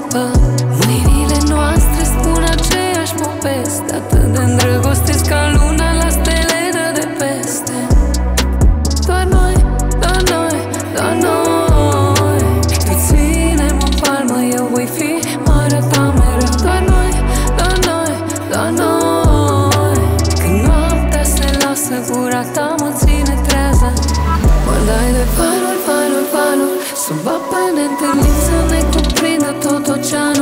scapă. Mâinile noastre spun aceeași poveste, atât de îndrăgostiți ca luna la stele de peste. Doar noi, doar noi, doar noi. Îți ținem în palmă, eu voi fi marea ta mereu. Doar noi, doar noi, doar noi. Când noaptea se lasă, gura ta mă ține trează. Mă dai de valuri, valuri, valuri. Sub apă ne întâlnim să ne cuprindă tot oceanul.